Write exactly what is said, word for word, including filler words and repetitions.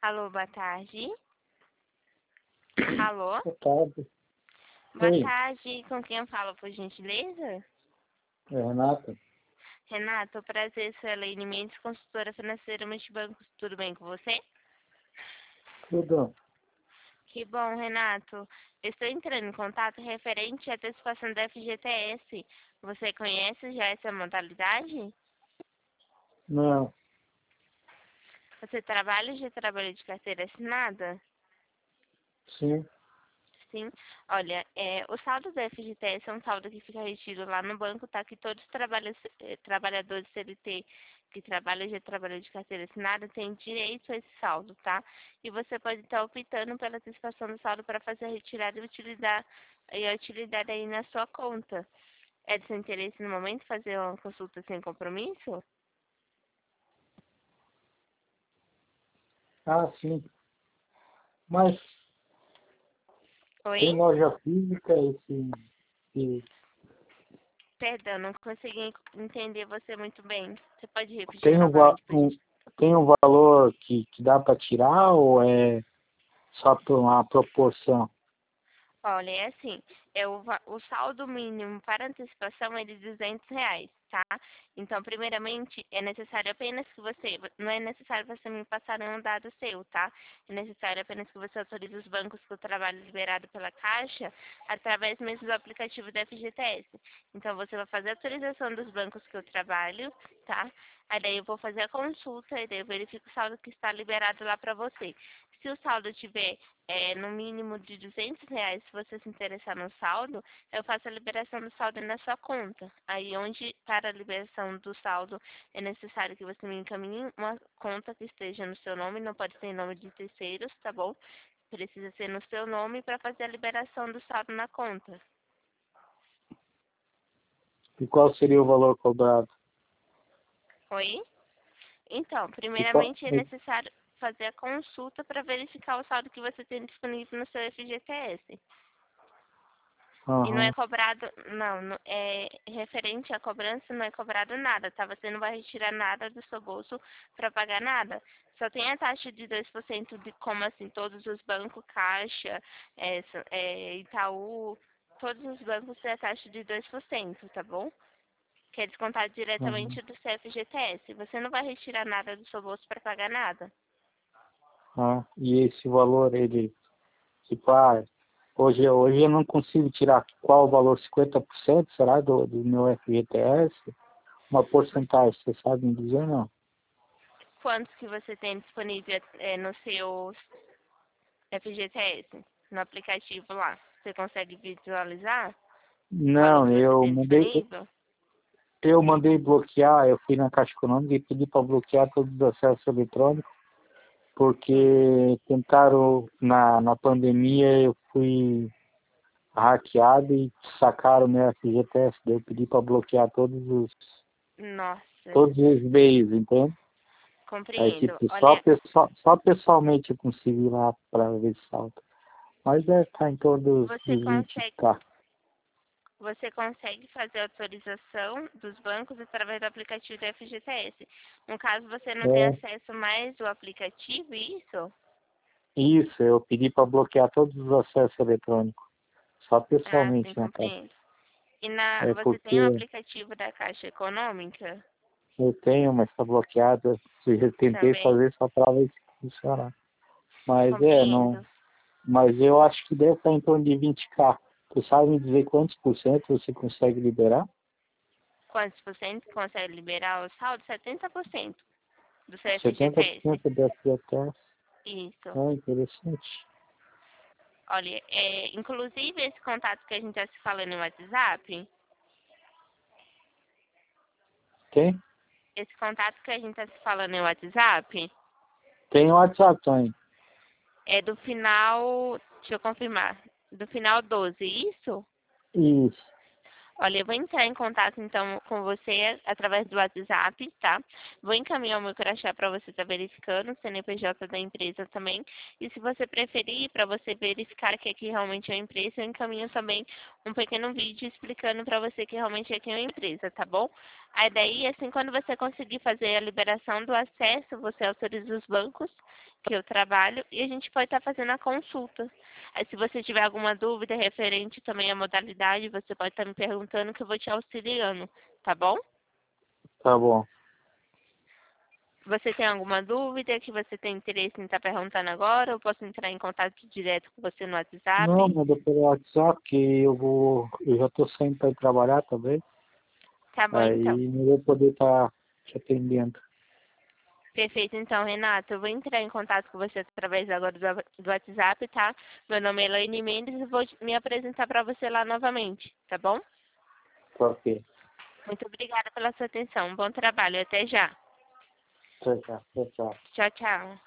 Alô, boa tarde. Alô? Boa tarde. Boa Oi, tarde, com quem eu falo, por gentileza? é Renata. Renato, prazer, sou a Elaine Mendes, consultora financeira multibancos. Tudo bem com você? Tudo. Que bom, Renato. Estou entrando em contato referente à antecipação da F G T S. Você conhece já essa modalidade? Não, Você trabalha ou já trabalha de carteira assinada? sim. Sim. Olha, é, o saldo do F G T S é um saldo que fica retido lá no banco, tá? Que todos os trabalha- eh, trabalhadores C L T que trabalham já trabalham de carteira assinada têm direito a esse saldo, tá? E você pode estar optando pela antecipação do saldo para fazer a retirada e utilizar e a utilidade aí na sua conta. É de seu interesse no momento fazer uma consulta sem compromisso? Ah, sim. Mas Oi? tem loja física esse, esse Perdão, não consegui entender você muito bem. Você pode repetir tem um, va- novamente, por um, gentileza? tem um valor que, que dá para tirar ou é só por uma proporção? Olha, é assim, é o, va- o saldo mínimo para antecipação é de duzentos reais, tá? Então, primeiramente, é necessário apenas que você, não é necessário você me passar nenhum dado seu, tá? É necessário apenas que você autorize os bancos que o trabalho liberado pela Caixa através mesmo do aplicativo da F G T S. Então, você vai fazer a autorização dos bancos que eu trabalho, tá? Aí daí eu vou fazer a consulta e daí eu verifico o saldo que está liberado lá para você. Se o saldo tiver é, no mínimo de duzentos reais, se você se interessar no saldo, eu faço a liberação do saldo na sua conta. Aí, onde para a liberação do saldo é necessário que você me encaminhe uma conta que esteja no seu nome, não pode ter nome de terceiros, tá bom? Precisa ser no seu nome para fazer a liberação do saldo na conta. E qual seria o valor cobrado? Oi? Então, E qual, primeiramente é e- necessário fazer a consulta para verificar o saldo que você tem disponível no seu F G T S. E não é aham, cobrado, não, não- é referente à cobrança, não é cobrado nada, tá? Você não vai retirar nada do seu bolso para pagar nada. Só tem a taxa de dois por cento de, como assim, todos os bancos, Caixa, é, so- é, Itaú, todos os bancos têm a taxa de dois por cento, tá bom? Que é descontado aham, diretamente do seu F G T S. Você não vai retirar nada do seu bolso para pagar nada. ah, e esse valor, ele, tipo, ah, hoje, hoje eu não consigo tirar qual o valor, cinquenta por cento, será, do, do meu F G T S? Uma porcentagem, você sabe me dizer, não? Quantos que você tem disponível é, no seu F G T S, no aplicativo lá? Você consegue visualizar o valor Não, que você eu tem mandei, disponível? eu mandei bloquear, eu fui na Caixa Econômica e pedi para bloquear todos os acessos eletrônicos, Sim. porque tentaram, na, na pandemia, eu fui hackeado e sacaram meu F G T S, daí eu pedi para bloquear todos os, Nossa, todos os meios, entende? Aí, compreendo. tipo, só, Olha, pessoal, só pessoalmente eu consegui ir lá para ver se salta. Mas deve estar em torno dos, você dos vinte consegue, k. você consegue fazer a autorização dos bancos através do aplicativo do F G T S. No caso, você não tem É, acesso mais ao aplicativo, isso? isso, eu pedi para bloquear todos os acessos eletrônicos. Só Ah, sim, pessoalmente na Caixa. compreendo. E na, É você tem o porque aplicativo da Caixa Econômica eu tenho, mas está bloqueado. Eu tentei também? fazer só para ver se funcionar. Mas é, não. Compreendo. Mas eu acho que deve estar em torno de vinte k. Tu sabe me dizer quantos por cento você consegue liberar? Quantos por cento consegue liberar o saldo? setenta por cento do seu setenta por F G T S. cento da F G T S. Isso. Ah, interessante. Olha, é, inclusive esse contato que a gente está se falando no WhatsApp, Tem? esse contato que a gente está se falando no WhatsApp Tem o WhatsApp também. é do final, deixa eu confirmar, do final doze, isso? Isso. Olha, eu vou entrar em contato então com você através do WhatsApp, tá? Vou encaminhar o meu crachá para você estar verificando, o C N P J da empresa também. E se você preferir, para você verificar que aqui realmente é uma empresa, eu encaminho também um pequeno vídeo explicando para você que realmente aqui é uma empresa, tá bom? Aí daí, assim, quando você conseguir fazer a liberação do acesso, você autoriza os bancos que eu trabalho e a gente pode estar fazendo a consulta. Aí se você tiver alguma dúvida referente também à modalidade, você pode estar me perguntando que eu vou te auxiliando, tá bom? Tá bom. Você tem alguma dúvida que você tem interesse em estar perguntando agora? Eu posso entrar em contato direto com você no Não, WhatsApp? manda pelo WhatsApp que eu vou. Eu já tô saindo para ir trabalhar também. Tá bom, então. Aí não vou poder estar te atendendo. Perfeito, então, Renato, eu vou entrar em contato com você através agora do, do WhatsApp, tá? Meu nome é Elaine Mendes e vou me apresentar para você lá novamente, tá bom? Tá ok. Muito obrigada pela sua atenção. Bom trabalho. Até já. Tchau, tchau. Tchau, tchau. Tchau, tchau.